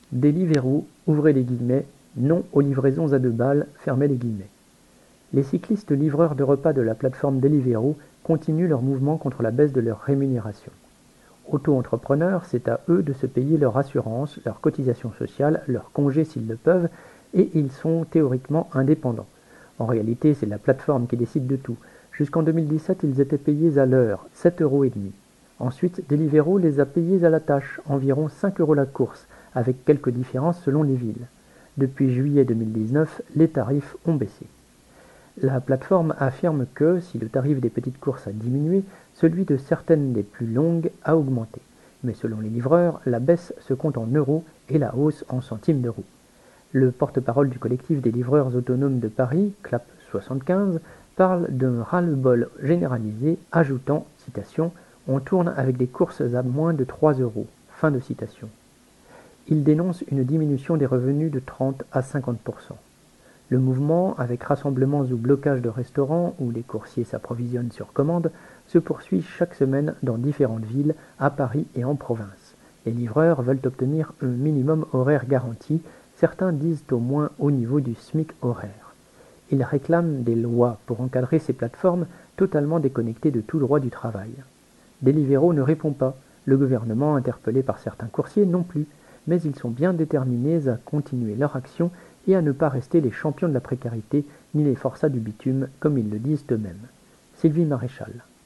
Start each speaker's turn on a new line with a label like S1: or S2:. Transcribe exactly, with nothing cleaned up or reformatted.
S1: Deliveroo, ouvrez les guillemets, non aux livraisons à deux balles, fermez les guillemets. Les cyclistes livreurs de repas de la plateforme Deliveroo continuent leur mouvement contre la baisse de leur rémunération. Auto-entrepreneurs, c'est à eux de se payer leur assurance, leur cotisation sociale, leurs congés s'ils le peuvent, et ils sont théoriquement indépendants. En réalité, c'est la plateforme qui décide de tout. Jusqu'en deux mille dix-sept, ils étaient payés à l'heure, sept euros et demi. Ensuite, Deliveroo les a payés à la tâche, environ cinq euros la course, avec quelques différences selon les villes. Depuis juillet deux mille dix-neuf, les tarifs ont baissé. La plateforme affirme que, si le tarif des petites courses a diminué, celui de certaines des plus longues a augmenté. Mais selon les livreurs, la baisse se compte en euros et la hausse en centimes d'euros. Le porte-parole du collectif des livreurs autonomes de Paris, C L A P soixante-quinze, parle d'un ras-le-bol généralisé, ajoutant, citation, « On tourne avec des courses à moins de trois euros ». Fin de citation. Il dénonce une diminution des revenus de trente à cinquante pour cent. Le mouvement, avec rassemblements ou blocages de restaurants où les coursiers s'approvisionnent sur commande, se poursuit chaque semaine dans différentes villes, à Paris et en province. Les livreurs veulent obtenir un minimum horaire garanti, certains disent au moins au niveau du SMIC horaire. Ils réclament des lois pour encadrer ces plateformes totalement déconnectées de tout droit du travail. Deliveroo ne répond pas, le gouvernement, interpellé par certains coursiers, non plus, mais ils sont bien déterminés à continuer leur action et à ne pas rester les champions de la précarité ni les forçats du bitume, comme ils le disent eux-mêmes. Sylvie Maréchal.